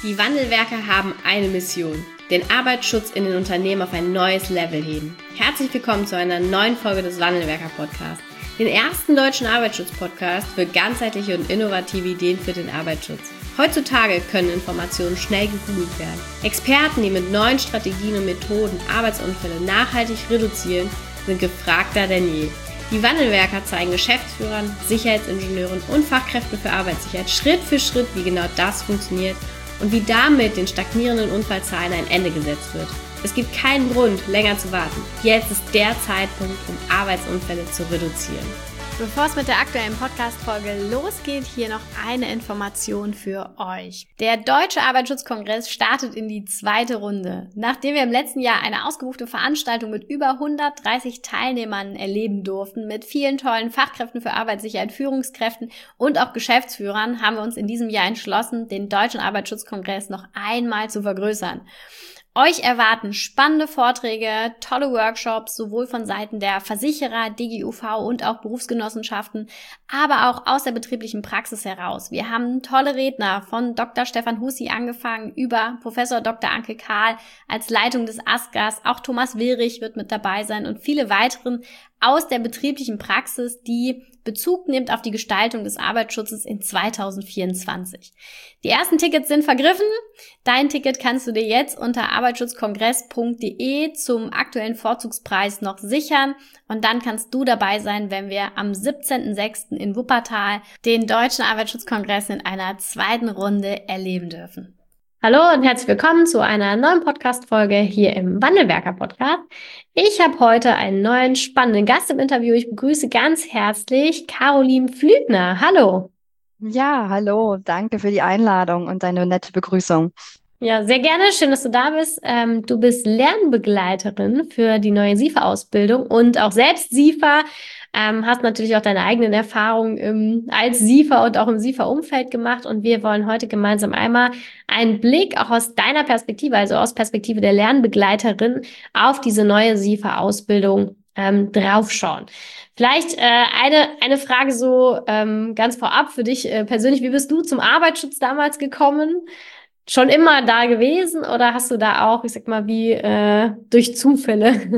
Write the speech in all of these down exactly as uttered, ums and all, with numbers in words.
Die Wandelwerker haben eine Mission: den Arbeitsschutz in den Unternehmen auf ein neues Level heben. Herzlich willkommen zu einer neuen Folge des Wandelwerker-Podcasts, den ersten deutschen Arbeitsschutz-Podcast für ganzheitliche und innovative Ideen für den Arbeitsschutz. Heutzutage können Informationen schnell gegoogelt werden. Experten, die mit neuen Strategien und Methoden Arbeitsunfälle nachhaltig reduzieren, sind gefragter denn je. Die Wandelwerker zeigen Geschäftsführern, Sicherheitsingenieuren und Fachkräften für Arbeitssicherheit Schritt für Schritt, wie genau das funktioniert und wie damit den stagnierenden Unfallzahlen ein Ende gesetzt wird. Es gibt keinen Grund, länger zu warten. Jetzt ist der Zeitpunkt, um Arbeitsunfälle zu reduzieren. Bevor es mit der aktuellen Podcast-Folge losgeht, hier noch eine Information für euch. Der Deutsche Arbeitsschutzkongress startet in die zweite Runde. Nachdem wir im letzten Jahr eine ausgebuchte Veranstaltung mit über hundertdreißig Teilnehmern erleben durften, mit vielen tollen Fachkräften für Arbeitssicherheit, Führungskräften und auch Geschäftsführern, haben wir uns in diesem Jahr entschlossen, den Deutschen Arbeitsschutzkongress noch einmal zu vergrößern. Euch erwarten spannende Vorträge, tolle Workshops, sowohl von Seiten der Versicherer, D G U V und auch Berufsgenossenschaften, aber auch aus der betrieblichen Praxis heraus. Wir haben tolle Redner von Doktor Stefan Hussi angefangen über Professor Doktor Anke Kahl als Leitung des ASGAS, auch Thomas Willrich wird mit dabei sein und viele weiteren aus der betrieblichen Praxis, die Bezug nimmt auf die Gestaltung des Arbeitsschutzes in zweitausendvierundzwanzig. Die ersten Tickets sind vergriffen. Dein Ticket kannst du dir jetzt unter arbeitsschutzkongress punkt de zum aktuellen Vorzugspreis noch sichern und dann kannst du dabei sein, wenn wir am siebzehnten sechsten in Wuppertal den Deutschen Arbeitsschutzkongress in einer zweiten Runde erleben dürfen. Hallo und herzlich willkommen zu einer neuen Podcast-Folge hier im Wandelwerker-Podcast. Ich habe heute einen neuen spannenden Gast im Interview. Ich begrüße ganz herzlich Caroline Pflügner. Hallo. Ja, hallo. Danke für die Einladung und deine nette Begrüßung. Ja, sehr gerne. Schön, dass du da bist. Ähm, du bist Lernbegleiterin für die neue S I F A-Ausbildung und auch selbst S I F A. Ähm, hast natürlich auch deine eigenen Erfahrungen im, als S I F A und auch im S I F A-Umfeld gemacht. Und wir wollen heute gemeinsam einmal einen Blick auch aus deiner Perspektive, also aus Perspektive der Lernbegleiterin, auf diese neue S I F A-Ausbildung ähm, draufschauen. Vielleicht äh, eine, eine Frage so ähm, ganz vorab für dich äh, persönlich. Wie bist du zum Arbeitsschutz damals gekommen? Schon immer da gewesen oder hast du da auch, ich sag mal, wie äh, durch Zufälle?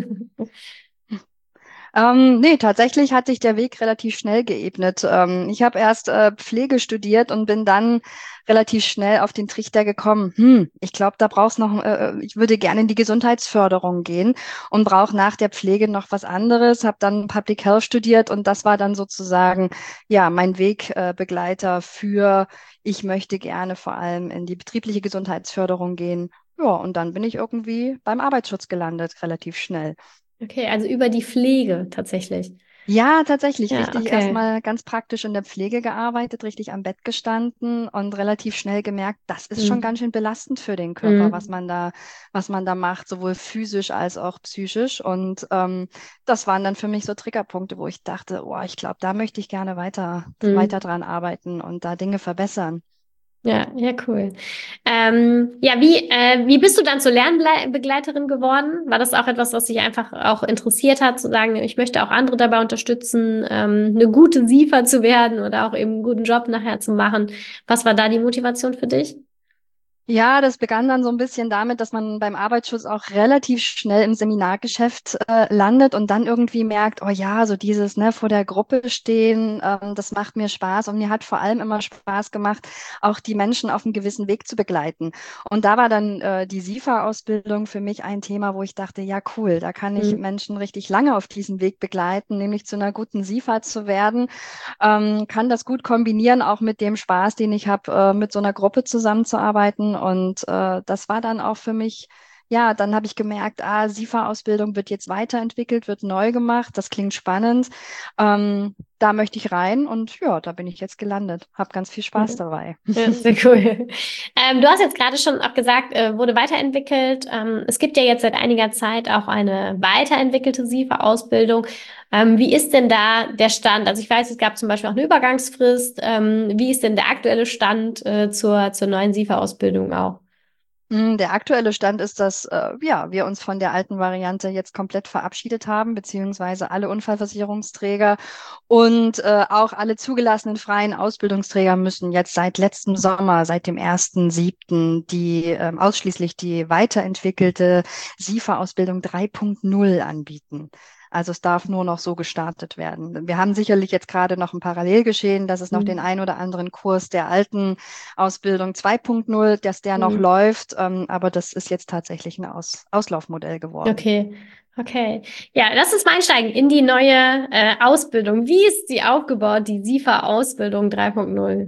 Ähm, nee, tatsächlich hat sich der Weg relativ schnell geebnet. Ähm, ich habe erst äh, Pflege studiert und bin dann relativ schnell auf den Trichter gekommen. Hm, ich glaube, da brauchst noch, äh, ich würde gerne in die Gesundheitsförderung gehen und brauche nach der Pflege noch was anderes. Habe dann Public Health studiert und das war dann sozusagen ja mein Wegbegleiter für, ich möchte gerne vor allem in die betriebliche Gesundheitsförderung gehen. Ja, und dann bin ich irgendwie beim Arbeitsschutz gelandet, relativ schnell. Okay, also über die Pflege tatsächlich. Ja, tatsächlich. Ja, Richtig okay. erstmal ganz praktisch in der Pflege gearbeitet, richtig am Bett gestanden und relativ schnell gemerkt, das ist schon Mhm. ganz schön belastend für den Körper, Mhm. was man da, was man da macht, sowohl physisch als auch psychisch. Und ähm, das waren dann für mich so Triggerpunkte, wo ich dachte, oh, ich glaube, da möchte ich gerne weiter, Mhm. weiter dran arbeiten und da Dinge verbessern. Ja, ja, cool. Ähm, ja, wie, äh, wie bist du dann zur Lernbegleiterin geworden? War das auch etwas, was dich einfach auch interessiert hat, zu sagen, ich möchte auch andere dabei unterstützen, ähm, eine gute S I F A zu werden oder auch eben einen guten Job nachher zu machen? Was war da die Motivation für dich? Ja, das begann dann so ein bisschen damit, dass man beim Arbeitsschutz auch relativ schnell im Seminargeschäft äh, landet und dann irgendwie merkt, oh ja, so dieses ne, vor der Gruppe stehen, ähm, das macht mir Spaß und mir hat vor allem immer Spaß gemacht, auch die Menschen auf einem gewissen Weg zu begleiten. Und da war dann äh, die S I F A-Ausbildung für mich ein Thema, wo ich dachte, ja cool, da kann ich Mhm. Menschen richtig lange auf diesem Weg begleiten, nämlich zu einer guten S I F A zu werden, ähm, kann das gut kombinieren, auch mit dem Spaß, den ich habe, äh, mit so einer Gruppe zusammenzuarbeiten. Und äh, das war dann auch für mich, ja, dann habe ich gemerkt, ah, S I F A-Ausbildung wird jetzt weiterentwickelt, wird neu gemacht, das klingt spannend. Ähm, da möchte ich rein und ja, da bin ich jetzt gelandet. Habe ganz viel Spaß Ja. dabei. Ja, sehr cool. Ähm, du hast jetzt gerade schon auch gesagt, äh, wurde weiterentwickelt. Ähm, es gibt ja jetzt seit einiger Zeit auch eine weiterentwickelte S I F A-Ausbildung. Ähm, wie ist denn da der Stand? Also ich weiß, es gab zum Beispiel auch eine Übergangsfrist. Ähm, wie ist denn der aktuelle Stand äh, zur, zur neuen S I F A-Ausbildung auch? Mm, Der aktuelle Stand ist, dass äh, ja, wir uns von der alten Variante jetzt komplett verabschiedet haben, beziehungsweise alle Unfallversicherungsträger und äh, auch alle zugelassenen freien Ausbildungsträger müssen jetzt seit letztem Sommer, seit dem ersten siebten die ähm, ausschließlich die weiterentwickelte SIFA-Ausbildung drei Punkt null anbieten. Also es darf nur noch so gestartet werden. Wir haben sicherlich jetzt gerade noch ein Parallelgeschehen, dass es noch den Mhm. ein oder anderen Kurs der alten Ausbildung zwei Punkt null, dass der noch Mhm. läuft, ähm, aber das ist jetzt tatsächlich ein Aus Auslaufmodell geworden. Okay, okay. Ja, lass uns mal einsteigen in die neue äh, Ausbildung. Wie ist sie aufgebaut, die SIFA-Ausbildung drei Punkt null?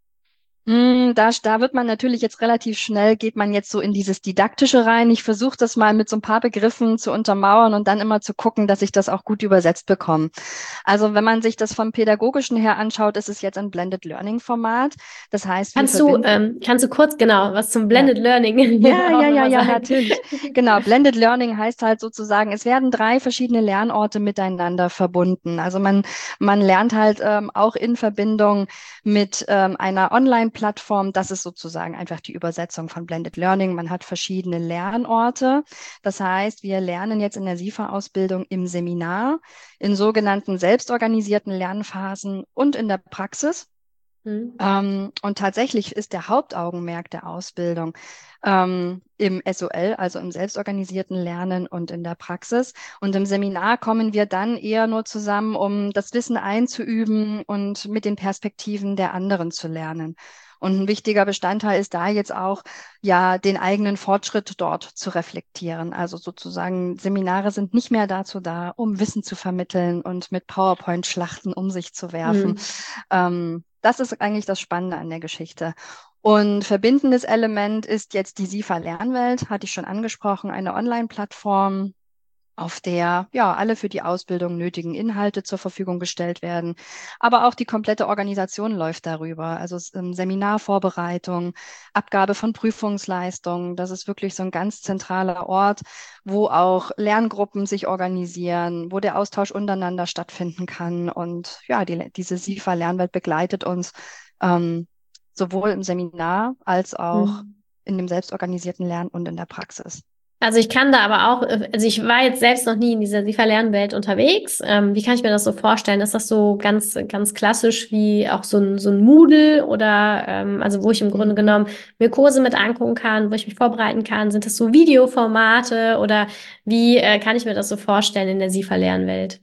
Mm, Da, da wird man natürlich jetzt relativ schnell, geht man jetzt so in dieses Didaktische rein. Ich versuche das mal mit so ein paar Begriffen zu untermauern und dann immer zu gucken, dass ich das auch gut übersetzt bekomme. Also wenn man sich das vom Pädagogischen her anschaut, ist es jetzt ein Blended Learning Format. Das heißt, wir Kannst du, verbinden, ähm, kannst du kurz genau was zum ja. Blended Learning Ja, auch ja, ja, nochmal ja, sagen? natürlich. Genau, Blended Learning heißt halt sozusagen, es werden drei verschiedene Lernorte miteinander verbunden. Also man, man lernt halt ähm, auch in Verbindung mit ähm, einer Online-Plattform. Das ist sozusagen einfach die Übersetzung von Blended Learning. Man hat verschiedene Lernorte. Das heißt, wir lernen jetzt in der SIFA-Ausbildung im Seminar, in sogenannten selbstorganisierten Lernphasen und in der Praxis. Hm. Ähm, und tatsächlich ist der Hauptaugenmerk der Ausbildung ähm, im S O L, also im selbstorganisierten Lernen und in der Praxis. Und im Seminar kommen wir dann eher nur zusammen, um das Wissen einzuüben und mit den Perspektiven der anderen zu lernen. Und ein wichtiger Bestandteil ist da jetzt auch, ja, den eigenen Fortschritt dort zu reflektieren. Also sozusagen, Seminare sind nicht mehr dazu da, um Wissen zu vermitteln und mit PowerPoint-Schlachten um sich zu werfen. Hm. Ähm, das ist eigentlich das Spannende an der Geschichte. Und verbindendes Element ist jetzt die SIFA Lernwelt, hatte ich schon angesprochen, eine Online-Plattform, auf der ja alle für die Ausbildung nötigen Inhalte zur Verfügung gestellt werden. Aber auch die komplette Organisation läuft darüber. Also ähm, Seminarvorbereitung, Abgabe von Prüfungsleistungen. Das ist wirklich so ein ganz zentraler Ort, wo auch Lerngruppen sich organisieren, wo der Austausch untereinander stattfinden kann. Und ja, die, diese SIFA Lernwelt begleitet uns ähm, sowohl im Seminar als auch Hm. in dem selbstorganisierten Lernen und in der Praxis. Also ich kann da aber auch, äh, also ich war jetzt selbst noch nie in dieser SIFA-Lernwelt unterwegs. Ähm, wie kann ich mir das so vorstellen? Ist das so ganz, ganz klassisch wie auch so ein, so ein Moodle oder ähm, also wo ich im Grunde Mhm. genommen mir Kurse mit angucken kann, wo ich mich vorbereiten kann? Sind das so Videoformate oder wie äh, kann ich mir das so vorstellen in der SIFA-Lernwelt?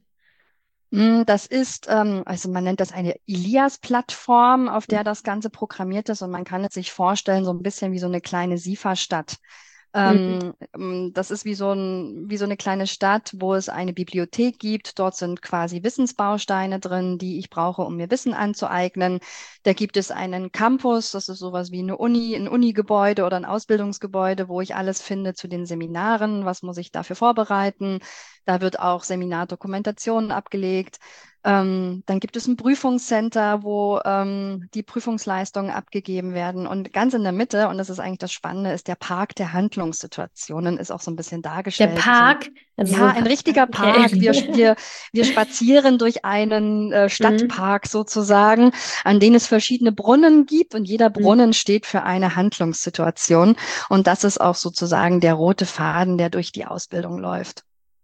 Mm, Das ist, ähm, also man nennt das eine Ilias-Plattform, auf der das Ganze programmiert ist und man kann es sich vorstellen, so ein bisschen wie so eine kleine SIFA-Stadt. Mhm. Ähm, ähm, das ist wie so ein, wie so eine kleine Stadt, wo es eine Bibliothek gibt. Dort sind quasi Wissensbausteine drin, die ich brauche, um mir Wissen anzueignen. Da gibt es einen Campus, das ist sowas wie eine Uni, ein Unigebäude oder ein Ausbildungsgebäude, wo ich alles finde zu den Seminaren. Was muss ich dafür vorbereiten? Da wird auch Seminardokumentation abgelegt. Ähm, dann gibt es ein Prüfungscenter, wo ähm, die Prüfungsleistungen abgegeben werden. Und ganz in der Mitte, und das ist eigentlich das Spannende, ist der Park der Handlungssituationen, ist auch so ein bisschen Der dargestellt, wie so ein, Park, also so ja, ein ein Park. richtiger Park. Wir, Okay. wir, wir spazieren durch einen äh, Mhm. Stadtpark sozusagen, an dem es verschiedene Brunnen gibt und jeder Mhm. Brunnen steht für eine Handlungssituation. Und das ist auch sozusagen der rote Faden, der durch die Ausbildung läuft.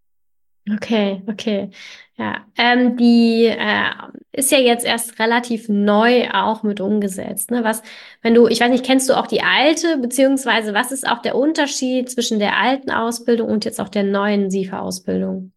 Okay, okay. Ja, ähm, die äh, ist ja jetzt erst relativ neu auch mit umgesetzt. Ne? Was, wenn du, ich weiß nicht, kennst du auch die alte, beziehungsweise was ist auch der Unterschied zwischen der alten Ausbildung und jetzt auch der neuen SIFA-Ausbildung?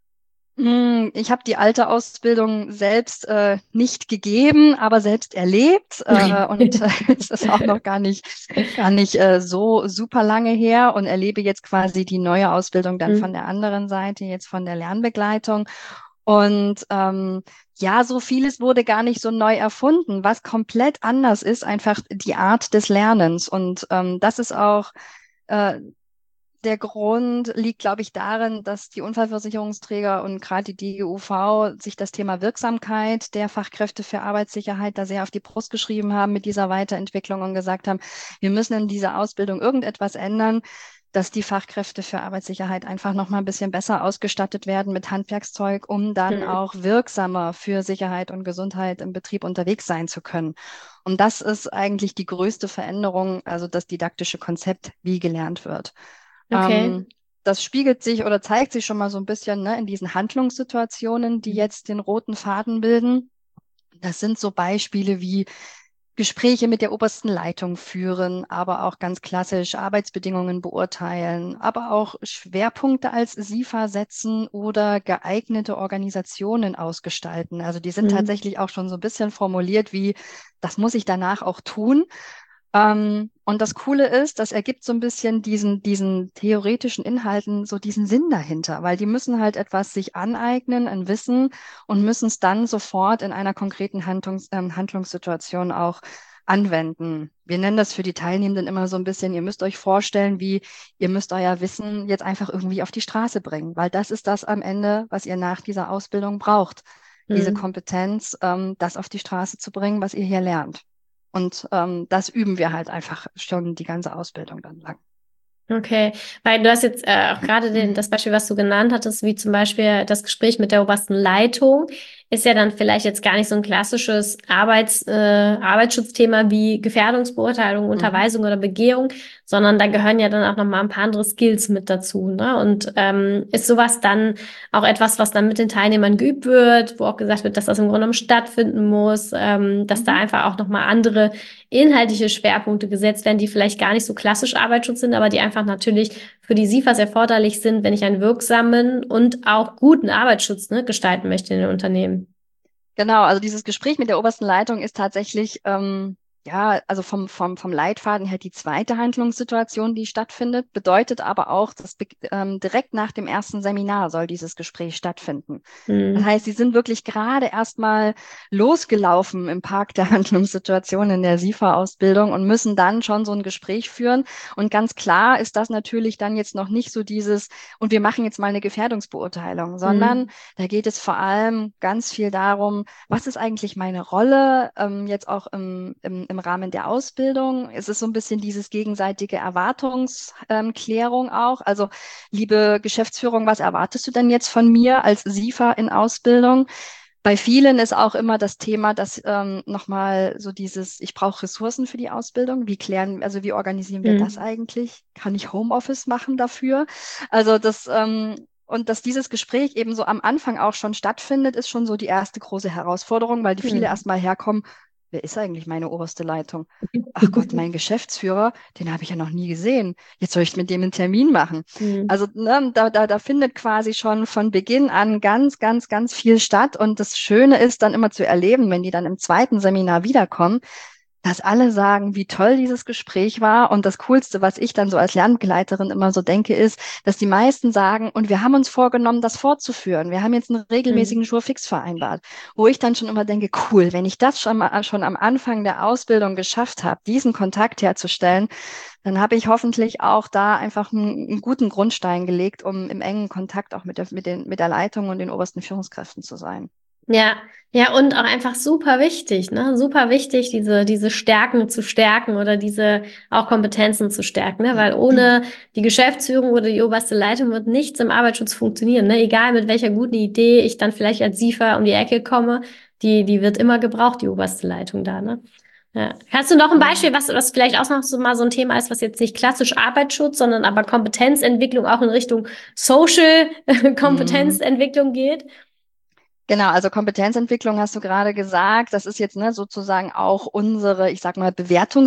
Hm, Ich habe die alte Ausbildung selbst äh, nicht gegeben, aber selbst erlebt. Äh, und äh, es ist auch noch gar nicht, gar nicht äh, so super lange her und erlebe jetzt quasi die neue Ausbildung dann von Hm. der anderen Seite, jetzt von der Lernbegleitung. Und ähm, ja, so vieles wurde gar nicht so neu erfunden. Was komplett anders ist, einfach die Art des Lernens. Und ähm, das ist auch äh, der Grund liegt, glaube ich, darin, dass die Unfallversicherungsträger und gerade die D G U V sich das Thema Wirksamkeit der Fachkräfte für Arbeitssicherheit da sehr auf die Brust geschrieben haben mit dieser Weiterentwicklung und gesagt haben, wir müssen in dieser Ausbildung irgendetwas ändern, dass die Fachkräfte für Arbeitssicherheit einfach noch mal ein bisschen besser ausgestattet werden mit Handwerkszeug, um dann Mhm. auch wirksamer für Sicherheit und Gesundheit im Betrieb unterwegs sein zu können. Und das ist eigentlich die größte Veränderung, also das didaktische Konzept, wie gelernt wird. Okay. Ähm, das spiegelt sich oder zeigt sich schon mal so ein bisschen, ne, in diesen Handlungssituationen, die jetzt den roten Faden bilden. Das sind so Beispiele wie Gespräche mit der obersten Leitung führen, aber auch ganz klassisch Arbeitsbedingungen beurteilen, aber auch Schwerpunkte als S I F A setzen oder geeignete Organisationen ausgestalten. Also die sind Mhm. tatsächlich auch schon so ein bisschen formuliert wie, das muss ich danach auch tun. Ähm, und das Coole ist, das ergibt so ein bisschen diesen, diesen theoretischen Inhalten so diesen Sinn dahinter, weil die müssen halt etwas sich aneignen, ein Wissen und müssen es dann sofort in einer konkreten Handlungs, ähm, Handlungssituation auch anwenden. Wir nennen das für die Teilnehmenden immer so ein bisschen, ihr müsst euch vorstellen, wie ihr müsst euer Wissen jetzt einfach irgendwie auf die Straße bringen, weil das ist das am Ende, was ihr nach dieser Ausbildung braucht. Diese Mhm. Kompetenz, ähm, das auf die Straße zu bringen, was ihr hier lernt. Und ähm, das üben wir halt einfach schon die ganze Ausbildung dann lang. Okay, weil du hast jetzt äh, auch gerade den, das Beispiel, was du genannt hattest, wie zum Beispiel das Gespräch mit der obersten Leitung, ist ja dann vielleicht jetzt gar nicht so ein klassisches Arbeits, äh, Arbeitsschutzthema wie Gefährdungsbeurteilung, Mhm. Unterweisung oder Begehung, sondern da gehören ja dann auch nochmal ein paar andere Skills mit dazu, ne? Und ähm, ist sowas dann auch etwas, was dann mit den Teilnehmern geübt wird, wo auch gesagt wird, dass das im Grunde genommen stattfinden muss, ähm, dass da Mhm. einfach auch nochmal andere inhaltliche Schwerpunkte gesetzt werden, die vielleicht gar nicht so klassisch Arbeitsschutz sind, aber die einfach natürlich für die S I F As erforderlich sind, wenn ich einen wirksamen und auch guten Arbeitsschutz, ne, gestalten möchte in den Unternehmen. Genau, also dieses Gespräch mit der obersten Leitung ist tatsächlich, ähm, ja, also vom, vom, vom Leitfaden her die zweite Handlungssituation, die stattfindet, bedeutet aber auch, dass be- ähm, direkt nach dem ersten Seminar soll dieses Gespräch stattfinden. Das Mhm. heißt, sie sind wirklich gerade erstmal losgelaufen im Park der Handlungssituation in der S I F A-Ausbildung und müssen dann schon so ein Gespräch führen. Und ganz klar ist das natürlich dann jetzt noch nicht so dieses, und wir machen jetzt mal eine Gefährdungsbeurteilung, sondern Mhm. da geht es vor allem ganz viel darum, was ist eigentlich meine Rolle, ähm, jetzt auch im, im, im Rahmen der Ausbildung? Es ist so ein bisschen dieses gegenseitige Erwartungsklärung auch. Also, liebe Geschäftsführung, was erwartest du denn jetzt von mir als S I F A in Ausbildung? Bei vielen ist auch immer das Thema, dass ähm, nochmal so dieses, ich brauche Ressourcen für die Ausbildung. Wie klären, also wie organisieren wir das Mhm. eigentlich? Kann ich Homeoffice machen dafür? Also das, ähm, und dass dieses Gespräch eben so am Anfang auch schon stattfindet, ist schon so die erste große Herausforderung, weil die viele Mhm. erstmal herkommen, wer ist eigentlich meine oberste Leitung? Ach Gott, mein Geschäftsführer, den habe ich ja noch nie gesehen. Jetzt soll ich mit dem einen Termin machen. Mhm. Also ne, da, da, da findet quasi schon von Beginn an ganz, ganz, ganz viel statt. Und das Schöne ist dann immer zu erleben, wenn die dann im zweiten Seminar wiederkommen, dass alle sagen, wie toll dieses Gespräch war. Und das Coolste, was ich dann so als Lernbegleiterin immer so denke, ist, dass die meisten sagen, und wir haben uns vorgenommen, das fortzuführen. Wir haben jetzt einen regelmäßigen Mhm. Jour-fix vereinbart, wo ich dann schon immer denke, cool, wenn ich das schon mal schon am Anfang der Ausbildung geschafft habe, diesen Kontakt herzustellen, dann habe ich hoffentlich auch da einfach einen, einen guten Grundstein gelegt, um im engen Kontakt auch mit der, mit den, mit der Leitung und den obersten Führungskräften zu sein. Ja, ja, und auch einfach super wichtig, ne? Super wichtig, diese, diese Stärken zu stärken oder diese auch Kompetenzen zu stärken, ne? Weil ohne die Geschäftsführung oder die oberste Leitung wird nichts im Arbeitsschutz funktionieren, ne? Egal mit welcher guten Idee ich dann vielleicht als S I F A um die Ecke komme, die, die wird immer gebraucht, die oberste Leitung da, ne? Ja. Hast du noch ein Beispiel, Genau. was, was vielleicht auch noch so mal so ein Thema ist, was jetzt nicht klassisch Arbeitsschutz, sondern aber Kompetenzentwicklung auch in Richtung Social Mhm. Kompetenzentwicklung geht? Genau, also Kompetenzentwicklung hast du gerade gesagt. Das ist jetzt ne, sozusagen auch unsere, ich sag mal,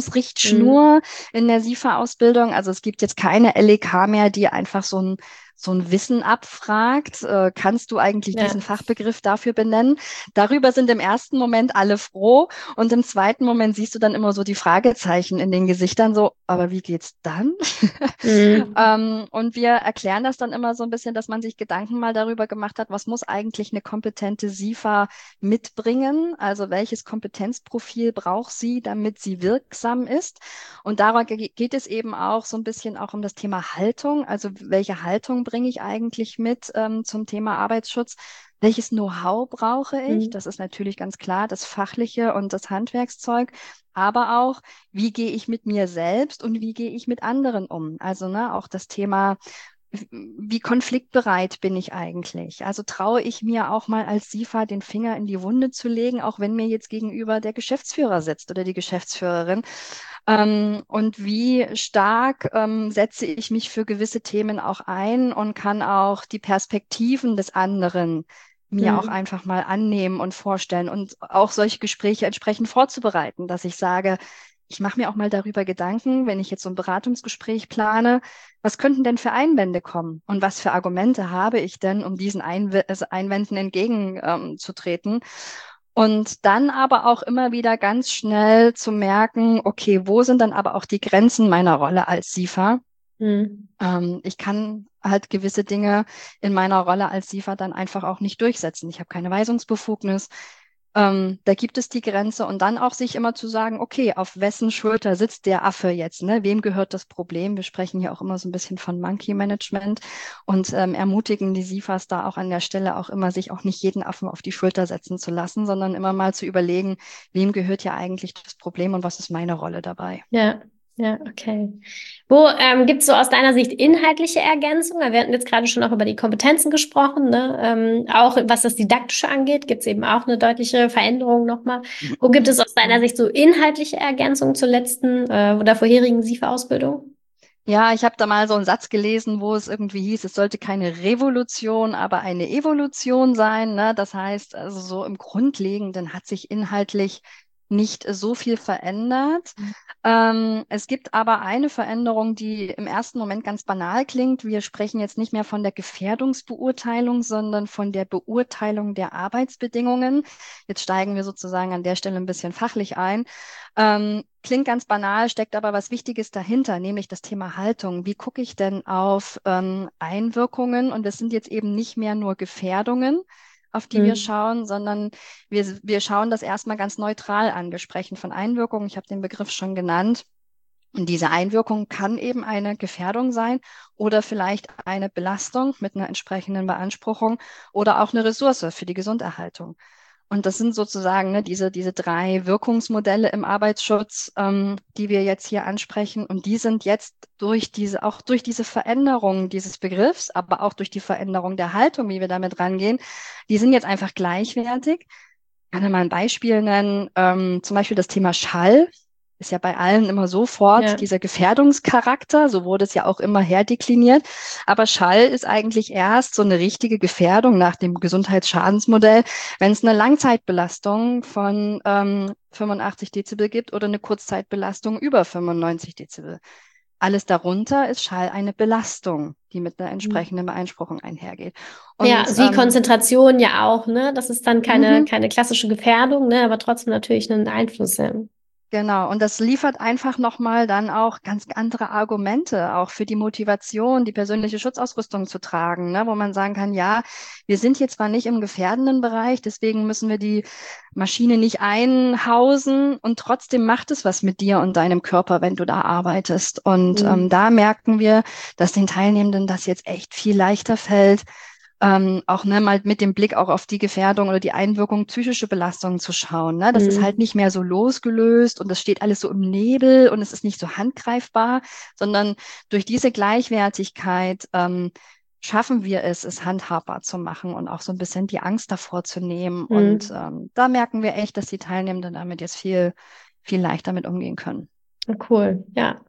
Mhm. Bewertungsrichtschnur in der S I F A-Ausbildung. Also es gibt jetzt keine L E K mehr, die einfach so ein, so ein Wissen abfragt. Äh, kannst du eigentlich diesen Ja. Fachbegriff dafür benennen? Darüber sind im ersten Moment alle froh und im zweiten Moment siehst du dann immer so die Fragezeichen in den Gesichtern, so, aber wie geht's dann? Mhm. Ähm, und wir erklären das dann immer so ein bisschen, dass man sich Gedanken mal darüber gemacht hat, was muss eigentlich eine kompetente SIFA mitbringen? Also welches Kompetenzprofil braucht sie, damit sie wirksam ist? Und dabei ge- geht es eben auch so ein bisschen auch um das Thema Haltung. Also welche Haltung bringe ich eigentlich mit ähm, zum Thema Arbeitsschutz? Welches Know-how brauche ich? Mhm. Das ist natürlich ganz klar, das Fachliche und das Handwerkszeug, aber auch, wie gehe ich mit mir selbst und wie gehe ich mit anderen um? Also, ne, auch das Thema, wie konfliktbereit bin ich eigentlich? Also traue ich mir auch mal als SIFA den Finger in die Wunde zu legen, auch wenn mir jetzt gegenüber der Geschäftsführer sitzt oder die Geschäftsführerin? Ähm, und wie stark ähm, setze ich mich für gewisse Themen auch ein und kann auch die Perspektiven des anderen mir auch Mhm. einfach mal annehmen und vorstellen und auch solche Gespräche entsprechend vorzubereiten, dass ich sage, ich mache mir auch mal darüber Gedanken, wenn ich jetzt so ein Beratungsgespräch plane, was könnten denn für Einwände kommen und was für Argumente habe ich denn, um diesen Einw also Einwänden entgegenzutreten? Und dann aber auch immer wieder ganz schnell zu merken, okay, wo sind dann aber auch die Grenzen meiner Rolle als SIFA? Mhm. Ähm, ich kann halt gewisse Dinge in meiner Rolle als SIFA dann einfach auch nicht durchsetzen. Ich habe keine Weisungsbefugnis. Ähm, da gibt es die Grenze und dann auch sich immer zu sagen, okay, auf wessen Schulter sitzt der Affe jetzt? Ne? Wem gehört das Problem? Wir sprechen hier auch immer so ein bisschen von Monkey Management und ähm, ermutigen die SIFAs da auch an der Stelle auch immer, sich auch nicht jeden Affen auf die Schulter setzen zu lassen, sondern immer mal zu überlegen, wem gehört ja eigentlich das Problem und was ist meine Rolle dabei? Ja, ja, okay. Wo ähm, gibt es so aus deiner Sicht inhaltliche Ergänzungen? Wir hatten jetzt gerade schon auch über die Kompetenzen gesprochen, ne? Ähm, auch was das Didaktische angeht, gibt es eben auch eine deutliche Veränderung nochmal. Wo gibt es aus deiner Sicht so inhaltliche Ergänzungen zur letzten äh, oder vorherigen SIFA-Ausbildung? Ja, ich habe da mal so einen Satz gelesen, wo es irgendwie hieß, es sollte keine Revolution, aber eine Evolution sein. Ne? Das heißt, also so im Grundlegenden hat sich inhaltlich nicht so viel verändert. Ähm, es gibt aber eine Veränderung, die im ersten Moment ganz banal klingt. Wir sprechen jetzt nicht mehr von der Gefährdungsbeurteilung, sondern von der Beurteilung der Arbeitsbedingungen. Jetzt steigen wir sozusagen an der Stelle ein bisschen fachlich ein. Ähm, klingt ganz banal, steckt aber was Wichtiges dahinter, nämlich das Thema Haltung. Wie gucke ich denn auf ähm, Einwirkungen? Und das sind jetzt eben nicht mehr nur Gefährdungen, auf die wir Mhm. schauen, sondern wir, wir schauen das erstmal ganz neutral an. Wir sprechen von Einwirkungen. Ich habe den Begriff schon genannt. Und diese Einwirkung kann eben eine Gefährdung sein oder vielleicht eine Belastung mit einer entsprechenden Beanspruchung oder auch eine Ressource für die Gesunderhaltung. Und das sind sozusagen ne, diese, diese drei Wirkungsmodelle im Arbeitsschutz, ähm, die wir jetzt hier ansprechen. Und die sind jetzt durch diese, auch durch diese Veränderung dieses Begriffs, aber auch durch die Veränderung der Haltung, wie wir damit rangehen, die sind jetzt einfach gleichwertig. Ich kann ja mal ein Beispiel nennen, ähm, zum Beispiel das Thema Schall. Ist ja bei allen immer sofort Ja. dieser Gefährdungscharakter, so wurde es ja auch immer herdekliniert. Aber Schall ist eigentlich erst so eine richtige Gefährdung nach dem Gesundheitsschadensmodell, wenn es eine Langzeitbelastung von ähm, fünfundachtzig Dezibel gibt oder eine Kurzzeitbelastung über fünfundneunzig Dezibel. Alles darunter ist Schall eine Belastung, die mit einer Mhm. entsprechenden Beanspruchung einhergeht. Ja, Und wie ähm, Konzentration ja auch, ne? Das ist dann keine, mhm. keine klassische Gefährdung, ne? Aber trotzdem natürlich einen Einfluss, ja. Genau, und das liefert einfach nochmal dann auch ganz andere Argumente, auch für die Motivation, die persönliche Schutzausrüstung zu tragen, ne? Wo man sagen kann, ja, wir sind jetzt zwar nicht im gefährdenden Bereich, deswegen müssen wir die Maschine nicht einhausen und trotzdem macht es was mit dir und deinem Körper, wenn du da arbeitest. Und ähm, Mhm. da merken wir, dass den Teilnehmenden das jetzt echt viel leichter fällt, ähm, auch ne, mal mit dem Blick auch auf die Gefährdung oder die Einwirkung psychische Belastungen zu schauen. Ne? Das ist halt Mhm. nicht mehr so losgelöst und das steht alles so im Nebel und es ist nicht so handgreifbar, sondern durch diese Gleichwertigkeit ähm, schaffen wir es, es handhabbar zu machen und auch so ein bisschen die Angst davor zu nehmen. Und Mhm. ähm, da merken wir echt, dass die Teilnehmenden damit jetzt viel, viel leichter mit umgehen können. Cool, ja.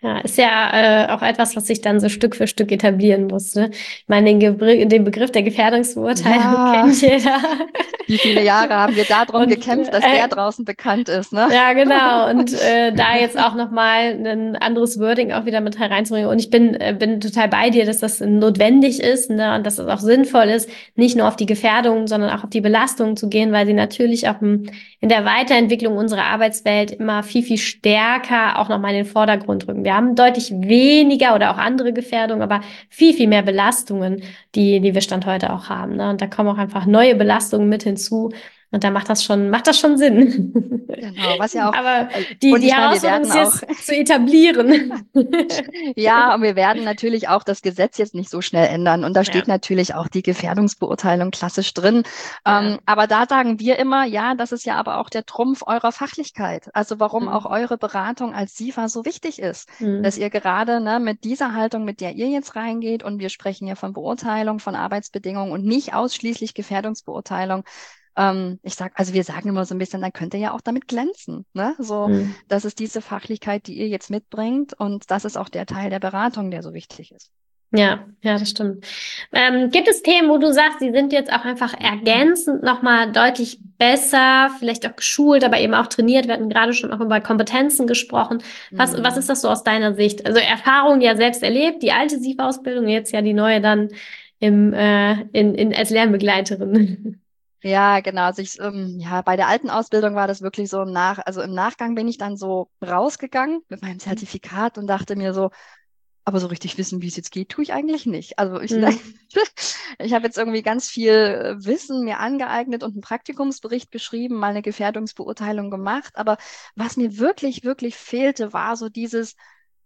Ja, ist ja äh, auch etwas, was sich dann so Stück für Stück etablieren muss, ne? Ich meine, den, Gebr den Begriff der Gefährdungsbeurteilung Ja, kennt jeder. wie viele Jahre haben wir darum Und gekämpft, dass der äh, draußen bekannt ist, ne? ja, genau. Und äh, da jetzt auch nochmal ein anderes Wording auch wieder mit hereinzubringen. Und ich bin, äh, bin total bei dir, dass das notwendig ist, ne? Und dass es auch sinnvoll ist, nicht nur auf die Gefährdungen, sondern auch auf die Belastungen zu gehen, weil sie natürlich auch im, in der Weiterentwicklung unserer Arbeitswelt immer viel, viel stärker auch nochmal in den Vordergrund rücken. Wir haben deutlich weniger oder auch andere Gefährdungen, aber viel, viel mehr Belastungen, die, die wir Stand heute auch haben, ne? Und da kommen auch einfach neue Belastungen mit hinzu. Und da macht das schon, macht das schon Sinn. Genau, was ja auch, Aber äh, die, und die ich meine, wir Herausforderung werden ist auch, jetzt zu etablieren. ja, und wir werden natürlich auch das Gesetz jetzt nicht so schnell ändern. Und da Ja, steht natürlich auch die Gefährdungsbeurteilung klassisch drin. ja. Ähm, aber da sagen wir immer, ja, das ist ja aber auch der Trumpf eurer Fachlichkeit. Also warum auch Mhm. eure Beratung als SIFA so wichtig ist, dass Mhm. ihr gerade, ne, mit dieser Haltung, mit der ihr jetzt reingeht, und wir sprechen ja von Beurteilung von Arbeitsbedingungen und nicht ausschließlich Gefährdungsbeurteilung. Ähm, ich sag, also wir sagen immer so ein bisschen, dann könnt ihr ja auch damit glänzen, ne? So, Mhm. das ist diese Fachlichkeit, die ihr jetzt mitbringt, und das ist auch der Teil der Beratung, der so wichtig ist. Ja, ja, das stimmt. Ähm, gibt es Themen, wo du sagst, die sind jetzt auch einfach ergänzend nochmal deutlich besser, vielleicht auch geschult, aber eben auch trainiert? Wir hatten gerade schon auch über Kompetenzen gesprochen. Was, was ist Hm. das so aus deiner Sicht? Also Erfahrung ja selbst erlebt, die alte SIFA-Ausbildung, jetzt ja die neue dann im, äh, in, in, als Lernbegleiterin. Ja, genau. Also ich, ähm, ja, bei der alten Ausbildung war das wirklich so nach, also im Nachgang bin ich dann so rausgegangen mit meinem Zertifikat und dachte mir so, aber so richtig wissen, wie es jetzt geht, tue ich eigentlich nicht. Also ich, Mhm. ich habe jetzt irgendwie ganz viel äh, Wissen mir angeeignet und einen Praktikumsbericht geschrieben, mal eine Gefährdungsbeurteilung gemacht. Aber was mir wirklich, wirklich fehlte, war so dieses,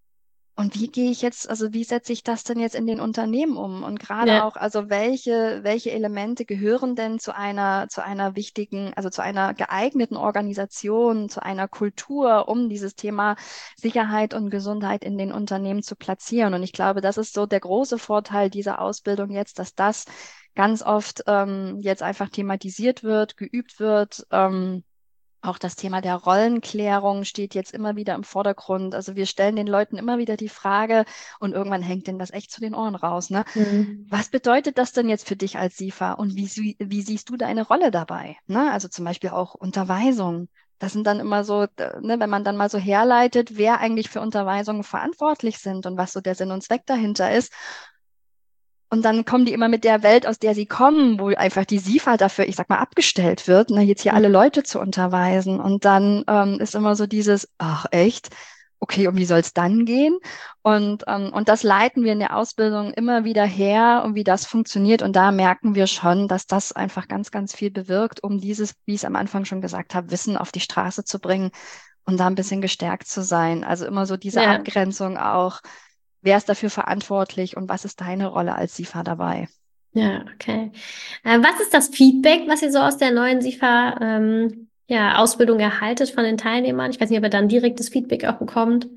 und wie gehe ich jetzt, also wie setze ich das denn jetzt in den Unternehmen um? Und gerade Ja, auch, also welche, welche Elemente gehören denn zu einer, zu einer wichtigen, also zu einer geeigneten Organisation, zu einer Kultur, um dieses Thema Sicherheit und Gesundheit in den Unternehmen zu platzieren? Und ich glaube, das ist so der große Vorteil dieser Ausbildung jetzt, dass das ganz oft ähm, jetzt einfach thematisiert wird, geübt wird. Ähm, auch das Thema der Rollenklärung steht jetzt immer wieder im Vordergrund. Also wir stellen den Leuten immer wieder die Frage, und irgendwann hängt denen das echt zu den Ohren raus, ne? mhm. Was bedeutet das denn jetzt für dich als SIFA, und wie, sie- wie siehst du deine Rolle dabei? Ne? Also zum Beispiel auch Unterweisung. Das sind dann immer so, äh, ne, wenn man dann mal so herleitet, wer eigentlich für Unterweisungen verantwortlich sind und was so der Sinn und Zweck dahinter ist. Und dann kommen die immer mit der Welt, aus der sie kommen, wo einfach die SIFA dafür, ich sag mal, abgestellt wird, ne, jetzt hier alle Mhm. Leute zu unterweisen. Und dann ähm, ist immer so dieses, ach echt, okay, und wie soll es dann gehen? Und, ähm, und das leiten wir in der Ausbildung immer wieder her, und wie das funktioniert. Und da merken wir schon, dass das einfach ganz, ganz viel bewirkt, um dieses, wie ich es am Anfang schon gesagt habe, Wissen auf die Straße zu bringen und da ein bisschen gestärkt zu sein. Also immer so diese Ja. Abgrenzung auch. Wer ist dafür verantwortlich und was ist deine Rolle als SIFA dabei? Ja, okay. Äh, was ist das Feedback, was ihr so aus der neuen SIFA ähm, ja, Ausbildung erhaltet von den Teilnehmern? Ich weiß nicht, ob ihr dann direktes Feedback auch bekommt.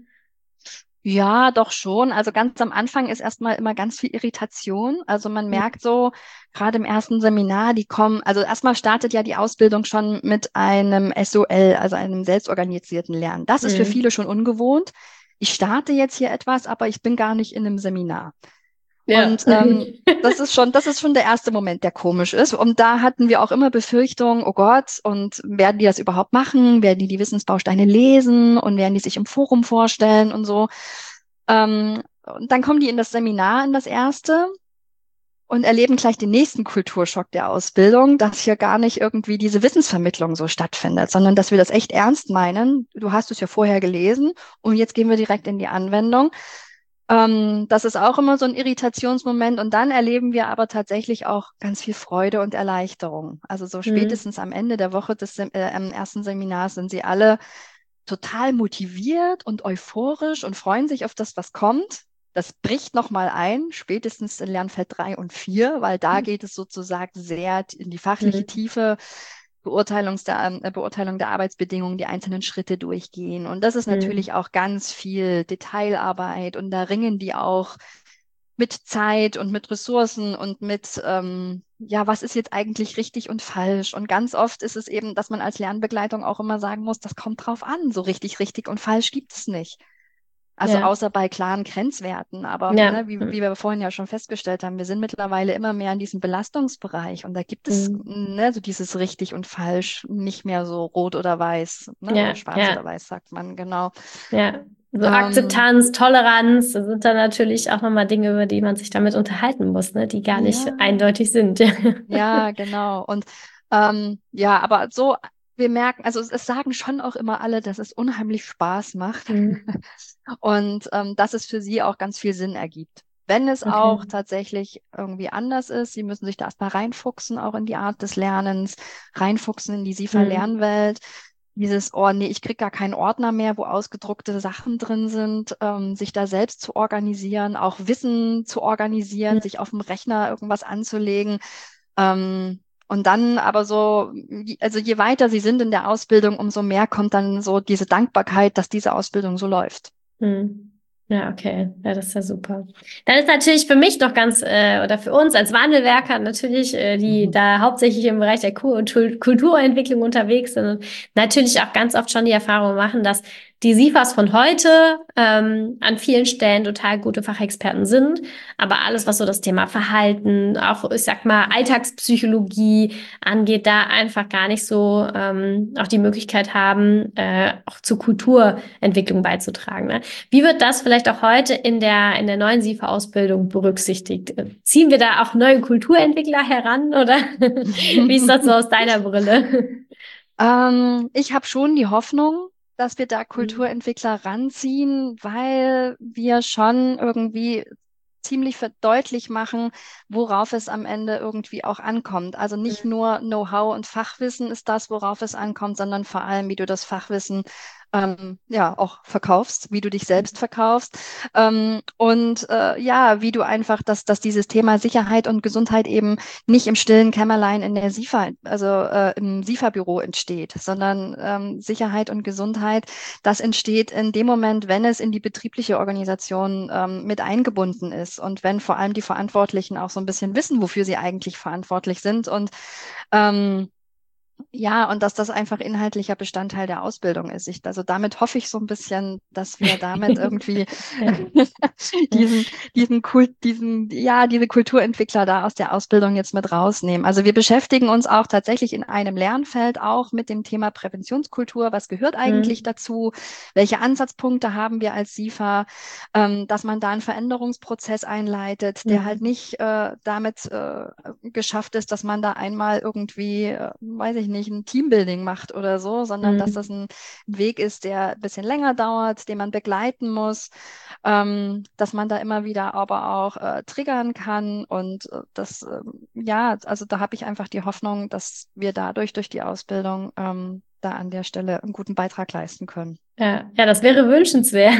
Ja, doch schon. Also ganz am Anfang ist erstmal immer ganz viel Irritation. Also man merkt so, gerade im ersten Seminar, die kommen, also erstmal startet ja die Ausbildung schon mit einem S O L, also einem selbstorganisierten Lernen. Das ist für Mhm. viele schon ungewohnt. Ich starte jetzt hier etwas, aber ich bin gar nicht in einem Seminar. Ja. Und ähm, das ist schon, das ist schon der erste Moment, der komisch ist. Und da hatten wir auch immer Befürchtungen, oh Gott, und werden die das überhaupt machen? Werden die die Wissensbausteine lesen und werden die sich im Forum vorstellen und so? Ähm, und dann kommen die in das Seminar, in das erste, und erleben gleich den nächsten Kulturschock der Ausbildung, dass hier gar nicht irgendwie diese Wissensvermittlung so stattfindet, sondern dass wir das echt ernst meinen. Du hast es ja vorher gelesen und jetzt gehen wir direkt in die Anwendung. Ähm, das ist auch immer so ein Irritationsmoment, und dann erleben wir aber tatsächlich auch ganz viel Freude und Erleichterung. Also so Mhm. spätestens am Ende der Woche des Sem- äh, am ersten Seminars sind sie alle total motiviert und euphorisch und freuen sich auf das, was kommt. Das bricht nochmal ein, spätestens in Lernfeld drei und vier, weil da geht es sozusagen sehr in die fachliche Mhm. Tiefe, Beurteilungs der, äh, Beurteilung der Arbeitsbedingungen, die einzelnen Schritte durchgehen. Und das ist Mhm. natürlich auch ganz viel Detailarbeit, und da ringen die auch mit Zeit und mit Ressourcen und mit, ähm, ja, was ist jetzt eigentlich richtig und falsch? Und ganz oft ist es eben, dass man als Lernbegleitung auch immer sagen muss, das kommt drauf an. So richtig, richtig und falsch gibt es nicht. Also Ja. außer bei klaren Grenzwerten. Aber Ja. ne, wie, wie wir vorhin ja schon festgestellt haben, wir sind mittlerweile immer mehr in diesem Belastungsbereich. Und da gibt es Mhm. ne, so dieses richtig und falsch, nicht mehr so rot oder weiß, ne, oder Ja, schwarz ja, oder weiß, sagt man, genau. ja. So Ähm, Akzeptanz, Toleranz, das sind dann natürlich auch nochmal Dinge, über die man sich damit unterhalten muss, ne, die gar nicht ja, eindeutig sind. ja, genau. Und ähm, ja, aber so, wir merken, also es, es sagen schon auch immer alle, dass es unheimlich Spaß macht Mhm. und ähm, dass es für sie auch ganz viel Sinn ergibt. Wenn es Okay. auch tatsächlich irgendwie anders ist, sie müssen sich da erstmal reinfuchsen, auch in die Art des Lernens, reinfuchsen in die Mhm. SIFA-Lernwelt. Dieses, oh nee, ich krieg gar keinen Ordner mehr, wo ausgedruckte Sachen drin sind, ähm, sich da selbst zu organisieren, auch Wissen zu organisieren, sich auf dem Rechner irgendwas anzulegen. Ähm, und dann aber so, je- also je weiter sie sind in der Ausbildung, umso mehr kommt dann so diese Dankbarkeit, dass diese Ausbildung so läuft. Hm. Ja, okay. Ja, das ist ja super. Dann ist natürlich für mich noch ganz, äh, oder für uns als Wandelwerker natürlich, äh, die Mhm. da hauptsächlich im Bereich der Ku- und Tul- Kulturentwicklung unterwegs sind und natürlich auch ganz oft schon die Erfahrung machen, dass die SIFAs von heute ähm, an vielen Stellen total gute Fachexperten sind, aber alles, was so das Thema Verhalten, auch ich sag mal Alltagspsychologie angeht, da einfach gar nicht so ähm, auch die Möglichkeit haben, äh, auch zur Kulturentwicklung beizutragen. Ne? Wie wird das vielleicht auch heute in der, in der neuen SIFA-Ausbildung berücksichtigt? Ziehen wir da auch neue Kulturentwickler heran oder wie ist das so aus deiner Brille? Ähm, ich habe schon die Hoffnung, dass wir da Mhm. Kulturentwickler ranziehen, weil wir schon irgendwie ziemlich verdeutlich machen, worauf es am Ende irgendwie auch ankommt. Also nicht nur Know-how und Fachwissen ist das, worauf es ankommt, sondern vor allem, wie du das Fachwissen ähm, ja auch verkaufst, wie du dich selbst verkaufst ähm, und äh, ja, wie du einfach, dass, dass dieses Thema Sicherheit und Gesundheit eben nicht im stillen Kämmerlein in der SIFA, also äh, im SIFA-Büro entsteht, sondern ähm, Sicherheit und Gesundheit, das entsteht in dem Moment, wenn es in die betriebliche Organisation ähm, mit eingebunden ist und wenn vor allem die Verantwortlichen auch so ein bisschen wissen, wofür sie eigentlich verantwortlich sind und ähm, ja, und dass das einfach inhaltlicher Bestandteil der Ausbildung ist. Ich, also damit hoffe ich so ein bisschen, dass wir damit irgendwie Ja, ja. diesen, diesen Kult, diesen, ja, diese Kulturentwickler da aus der Ausbildung jetzt mit rausnehmen. Also wir beschäftigen uns auch tatsächlich in einem Lernfeld auch mit dem Thema Präventionskultur. Was gehört eigentlich Mhm. dazu? Welche Ansatzpunkte haben wir als SIFA? Ähm, dass man da einen Veränderungsprozess einleitet, der halt Mhm. nicht äh, damit äh, geschafft ist, dass man da einmal irgendwie, äh, weiß ich nicht, ein Teambuilding macht oder so, sondern dass das Mhm. ein Weg ist, der ein bisschen länger dauert, den man begleiten muss, ähm, dass man da immer wieder aber auch äh, triggern kann und äh, das, äh, ja, also da habe ich einfach die Hoffnung, dass wir dadurch durch die Ausbildung ähm, da an der Stelle einen guten Beitrag leisten können. Ja, ja, das wäre wünschenswert.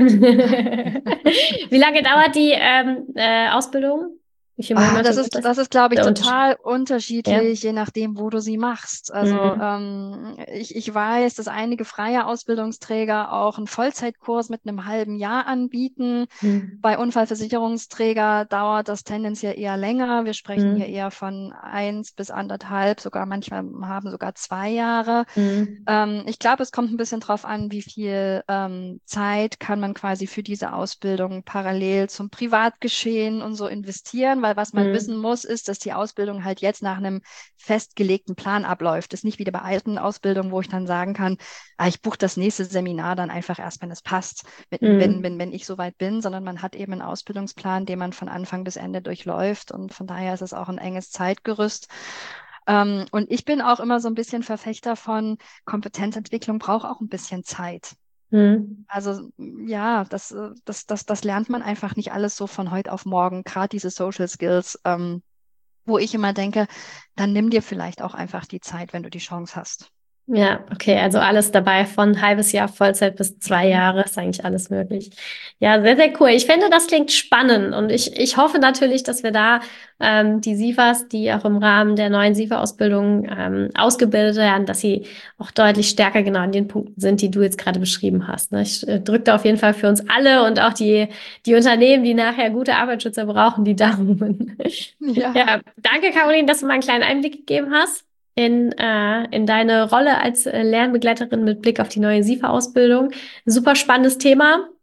Wie lange dauert die ähm, äh, Ausbildung? Wie viele Ah, das Monate sind ist, das? das ist, glaube ich, Der Unterschied. total Ja. unterschiedlich, je nachdem, wo du sie machst. Also Mhm. ähm, ich, ich weiß, dass einige freie Ausbildungsträger auch einen Vollzeitkurs mit einem halben Jahr anbieten. Mhm. Bei Unfallversicherungsträger dauert das tendenziell eher länger. Wir sprechen hier Mhm. eher von eins bis anderthalb, sogar manchmal haben sogar zwei Jahre. Mhm. Ähm, ich glaube, es kommt ein bisschen drauf an, wie viel ähm, Zeit kann man quasi für diese Ausbildung parallel zum Privatgeschehen und so investieren, weil was man wissen Mhm. muss, ist, dass die Ausbildung halt jetzt nach einem festgelegten Plan abläuft. Das ist nicht wie bei alten Ausbildungen, wo ich dann sagen kann, ah, ich buche das nächste Seminar dann einfach erst, wenn es passt, wenn, wenn, Mhm. wenn, wenn ich soweit bin, sondern man hat eben einen Ausbildungsplan, den man von Anfang bis Ende durchläuft und von daher ist es auch ein enges Zeitgerüst. Ähm, und ich bin auch immer so ein bisschen Verfechter von Kompetenzentwicklung braucht auch ein bisschen Zeit. Mhm. Also ja, das, äh, das, das, das lernt man einfach nicht alles so von heute auf morgen, gerade diese Social Skills, ähm, wo ich immer denke, dann nimm dir vielleicht auch einfach die Zeit, wenn du die Chance hast. Ja, okay, also alles dabei von halbes Jahr Vollzeit bis zwei Jahre ist eigentlich alles möglich. Ja, sehr, sehr cool. Ich finde, das klingt spannend und ich, ich hoffe natürlich, dass wir da ähm, die SIFAs, die auch im Rahmen der neuen SIFA-Ausbildung ähm, ausgebildet werden, dass sie auch deutlich stärker genau an den Punkten sind, die du jetzt gerade beschrieben hast. Ne? Ich äh, drücke da auf jeden Fall für uns alle und auch die, die Unternehmen, die nachher gute Arbeitsschützer brauchen, die Daumen. Ja, Ja, danke, Caroline, dass du mal einen kleinen Einblick gegeben hast in, äh, in deine Rolle als äh, Lernbegleiterin mit Blick auf die neue SIFA-Ausbildung. Super spannendes Thema.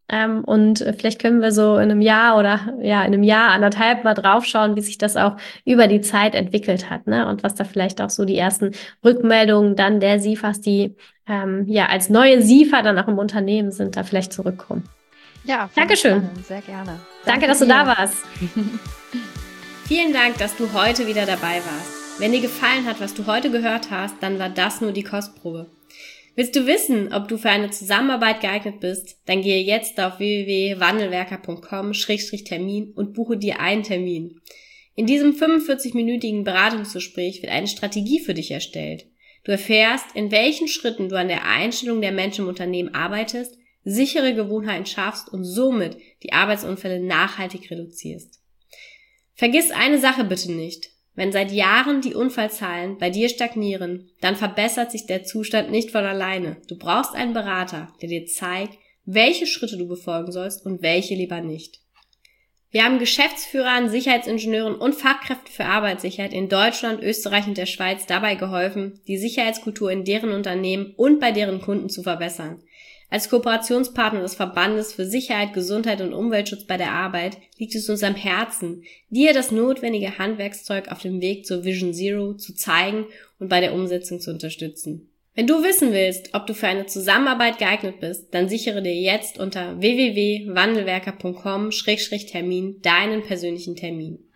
Ähm, und vielleicht können wir so in einem Jahr oder ja, in einem Jahr, anderthalb mal draufschauen, wie sich das auch über die Zeit entwickelt hat, ne? Und was da vielleicht auch so die ersten Rückmeldungen dann der S I F As, die ähm, ja als neue S I F A dann auch im Unternehmen sind, da vielleicht zurückkommen. Ja, Dankeschön. Spannend. Sehr gerne. Danke, Danke dass dir. du da warst. Vielen Dank, dass du heute wieder dabei warst. Wenn dir gefallen hat, was du heute gehört hast, dann war das nur die Kostprobe. Willst du wissen, ob du für eine Zusammenarbeit geeignet bist? Dann gehe jetzt auf w w w punkt wandelwerker punkt com Schrägstrich Termin und buche dir einen Termin. In diesem fünfundvierzig-minütigen Beratungsgespräch wird eine Strategie für dich erstellt. Du erfährst, in welchen Schritten du an der Einstellung der Menschen im Unternehmen arbeitest, sichere Gewohnheiten schaffst und somit die Arbeitsunfälle nachhaltig reduzierst. Vergiss eine Sache bitte nicht. Wenn seit Jahren die Unfallzahlen bei dir stagnieren, dann verbessert sich der Zustand nicht von alleine. Du brauchst einen Berater, der dir zeigt, welche Schritte du befolgen sollst und welche lieber nicht. Wir haben Geschäftsführern, Sicherheitsingenieuren und Fachkräften für Arbeitssicherheit in Deutschland, Österreich und der Schweiz dabei geholfen, die Sicherheitskultur in deren Unternehmen und bei deren Kunden zu verbessern. Als Kooperationspartner des Verbandes für Sicherheit, Gesundheit und Umweltschutz bei der Arbeit liegt es uns am Herzen, dir das notwendige Handwerkszeug auf dem Weg zur Vision Zero zu zeigen und bei der Umsetzung zu unterstützen. Wenn du wissen willst, ob du für eine Zusammenarbeit geeignet bist, dann sichere dir jetzt unter w w w punkt wandelwerker punkt com Schrägstrich Termin deinen persönlichen Termin.